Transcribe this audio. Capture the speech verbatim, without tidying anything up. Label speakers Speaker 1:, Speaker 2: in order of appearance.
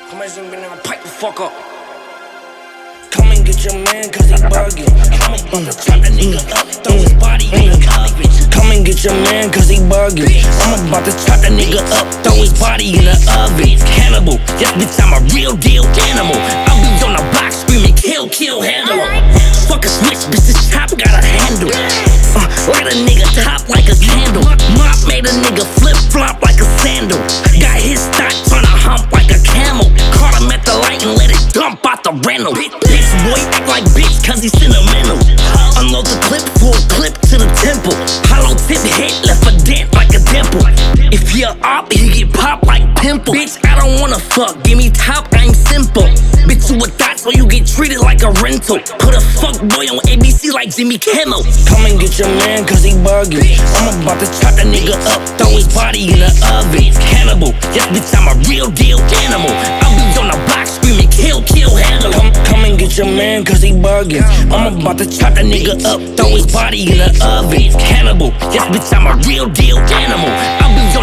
Speaker 1: Come on, been down, pipe the fuck up. Come and get your man, cause he bugging. Come and about to chop that nigga up, throw his body in the oven. Come and get your man, cause he bugging. I'm about to chop that nigga up, throw his body in the oven. Cannibal, yes bitch, I'm a real deal animal. I'll be on the block screaming, kill, kill, handle him. Fuck a switch, bitch, this chop got a handle. Uh, light a nigga top like a candle. Mop made a nigga flip flop like a sandal. Got his stock tryna hump like a camel. Caught him at the light and let it dump out the rental. Bitch boy act like bitch cause he's sentimental. Unload the clip for a clip to the temple. Hollow tip hit left a dent like a dimple. If you're up, he get popped like pimple. Bitch, I don't wanna fuck, give me top, I'm simple. Bitch, you a thot so you get treated like a rental. Put a fuck boy on A B C like Jimmy Kimmel. Come and get your man cause he bugging. I'm about to chop that nigga up, throw his body in the oven. Cannibal, yes bitch, I'm a real deal animal. I'll be on the block screaming, kill, kill, handle. Come, come and get your man cause he bugging. I'm about to chop that nigga up, throw his body in the oven. Cannibal, yes bitch, I'm a real deal animal. I'll be on